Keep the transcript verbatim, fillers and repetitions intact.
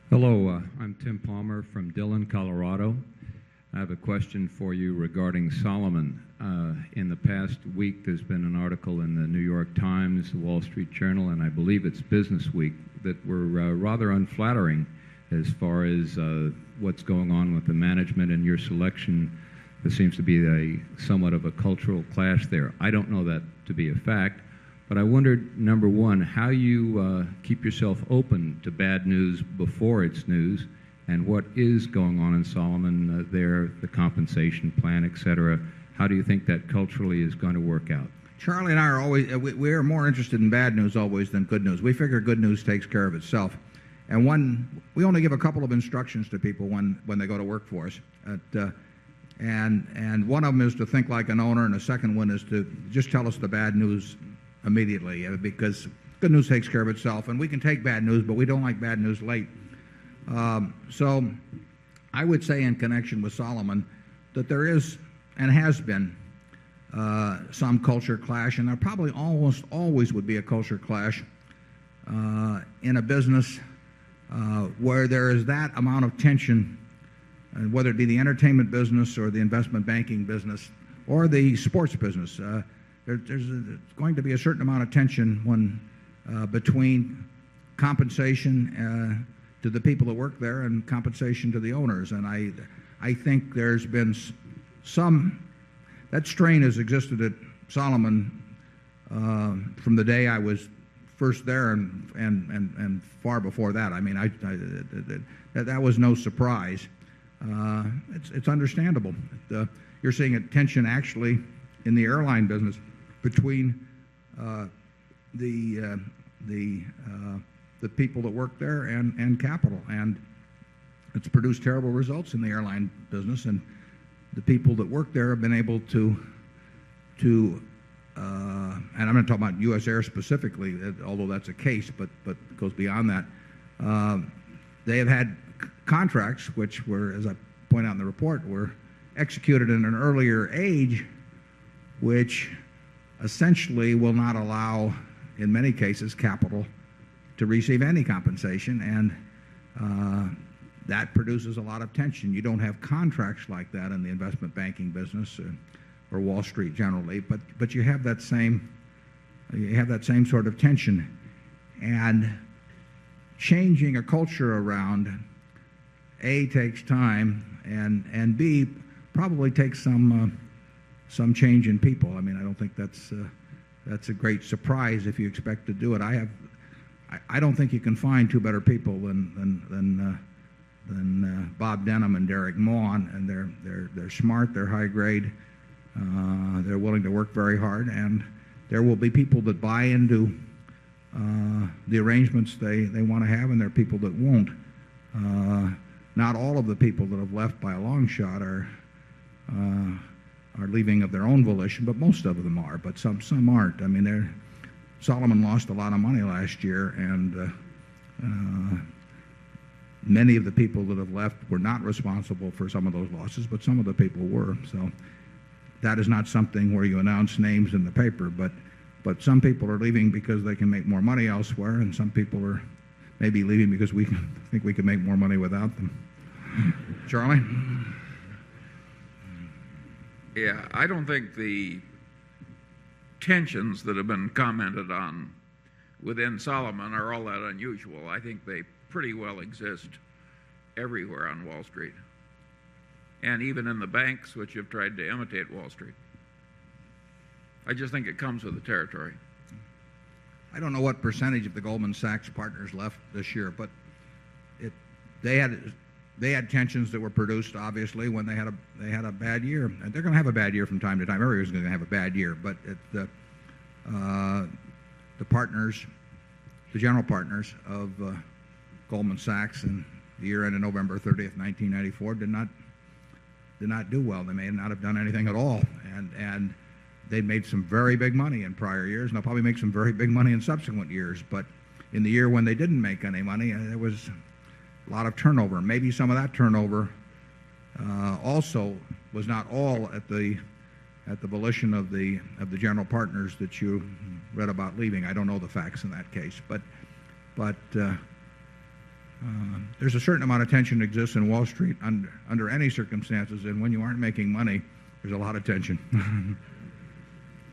Hello, uh, I'm Tim Palmer from Dillon, Colorado. I have a question for you regarding Salomon. Uh, in the past week, there's been an article in the New York Times, the Wall Street Journal, and I believe it's Business Week that were uh, rather unflattering as far as uh, what's going on with the management and your selection. There seems to be a somewhat of a cultural clash there. I don't know that to be a fact, but I wondered, number one, how you uh, keep yourself open to bad news before it's news, and what is going on in Salomon uh, there, the compensation plan, et cetera. How do you think that culturally is going to work out? Charlie and I are always, we, we are more interested in bad news always than good news. We figure good news takes care of itself. And one, we only give a couple of instructions to people when, when they go to work for us. At, uh, and, and one of them is to think like an owner, and the second one is to just tell us the bad news immediately, uh, because good news takes care of itself. And we can take bad news, but we don't like bad news late. Um, so I would say in connection with Salomon that there is and has been uh, some culture clash, and there probably almost always would be a culture clash uh, in a business uh, where there is that amount of tension, uh, whether it be the entertainment business or the investment banking business or the sports business. Uh, there, there's, a, there's going to be a certain amount of tension when uh, between compensation uh, to the people that work there and compensation to the owners. And I, I think there's been some, that strain has existed at Salomon uh, from the day I was first there and, and, and, and far before that. I mean, I, I, that, that was no surprise. Uh, it's, it's understandable. Uh, you're seeing a tension actually in the airline business between uh, the, uh, the, uh, the people that work there and, and capital. And it's produced terrible results in the airline business. And the people that work there have been able to, to uh, and I'm not talking about U S Air specifically, although that's a case, but, but it goes beyond that. Uh, they have had contracts which were, as I point out in the report, were executed in an earlier age, which essentially will not allow, in many cases, capital to receive any compensation, and uh, that produces a lot of tension. You don't have contracts like that in the investment banking business or, or Wall Street generally, but but you have that same you have that same sort of tension, and changing a culture around A takes time, and and B probably takes some uh, some change in people. I mean, I don't think that's uh, that's a great surprise if you expect to do it. I have. I don't think you can find two better people than than than, uh, than uh, Bob Denham and Derek Maughan, and they're they're they're smart, they're high grade, uh, they're willing to work very hard, and there will be people that buy into uh, the arrangements they they want to have, and there are people that won't. Uh, not all of the people that have left by a long shot are uh, are leaving of their own volition, but most of them are. But some some aren't. I mean, they're. Salomon lost a lot of money last year, and uh, uh, many of the people that have left were not responsible for some of those losses, but some of the people were. So that is not something where you announce names in the paper, but, but some people are leaving because they can make more money elsewhere, and some people are maybe leaving because we think we can make more money without them. Charlie? Yeah, I don't think the tensions that have been commented on within Salomon are all that unusual. I think they pretty well exist everywhere on Wall Street, and even in the banks which have tried to imitate Wall Street. I just think it comes with the territory. I don't know what percentage of the Goldman Sachs partners left this year, but it, they had they had tensions that were produced obviously when they had a they had a bad year, and they're going to have a bad year from time to time. Everybody's going to have a bad year, but it, the uh, the partners, the general partners of uh, Goldman Sachs in the year ended November thirtieth, nineteen ninety-four, did not did not do well. They may not have done anything at all, and and they made some very big money in prior years, and they'll probably make some very big money in subsequent years. But in the year when they didn't make any money, there was a lot of turnover. Maybe some of that turnover uh, also was not all at the at the volition of the of the general partners that you read about leaving. I don't know the facts in that case, but but uh, uh, there's a certain amount of tension that exists in Wall Street under, under any circumstances, and when you aren't making money, there's a lot of tension.